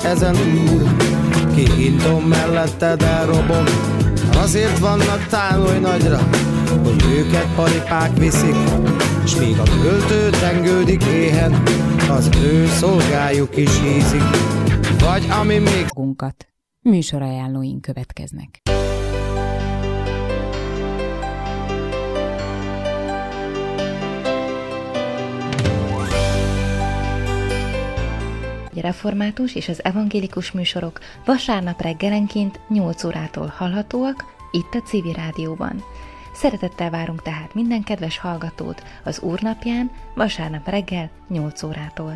ezen túl. Ki intom melletted elrobog, azért vannak tán oly nagyra, hogy őket paripák viszik, s míg a költő tengődik éhen, az ő szolgájuk is hízik. Vagy ami még... Magunkat. Műsorajánlóink következnek. Református és az evangélikus műsorok vasárnap reggelenként 8 órától hallhatóak itt a Civil Rádióban. Szeretettel várunk tehát minden kedves hallgatót az Úrnapján vasárnap reggel 8 órától.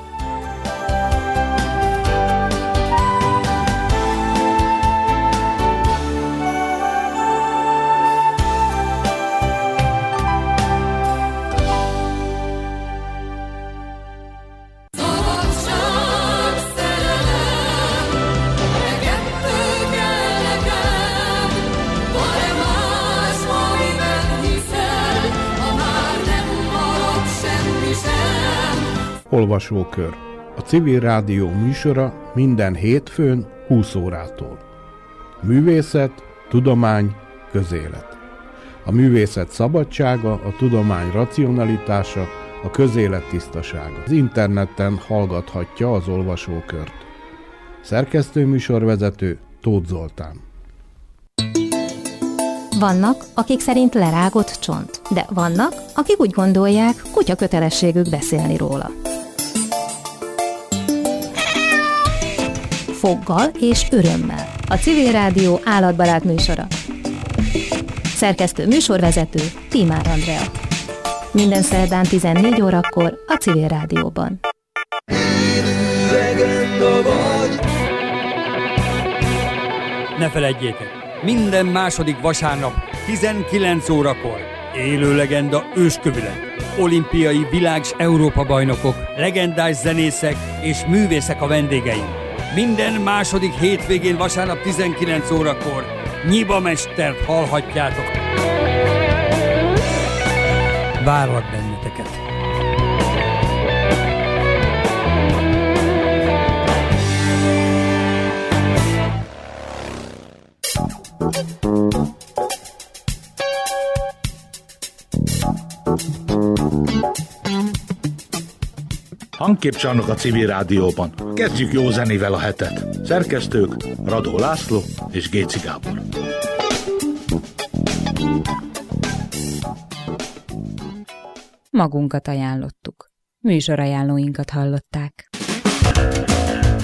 Olvasókör. A Civil Rádió műsora minden hétfőn 20 órától. Művészet, tudomány, közélet. A művészet szabadsága, a tudomány racionalitása, a közélet tisztasága. Az interneten hallgathatja az olvasókört. Szerkesztő műsorvezető Tóth Zoltán. Vannak, akik szerint lerágott csont, de vannak, akik úgy gondolják, kutya kötelességük beszélni róla. Foggal és örömmel. A Civil Rádió állatbarát műsora. Szerkesztő műsorvezető Tímár Andrea. Minden szerdán 14 órakor a Civil Rádióban. Ne feledjétek, minden második vasárnap 19 órakor élő legenda őskövület. Olimpiai világ- és Európa-bajnokok, legendás zenészek és művészek a vendégeink. Minden második hétvégén vasárnap 19 órakor Nyiba Mestert hallhatjátok. Várlak benneteket! Hangképcsarnok a Civil Rádióban. Kezdjük jó zenével a hetet. Szerkesztők Radó László és Géci Gábor. Magunkat ajánlottuk. Műsorajánlóinkat hallották.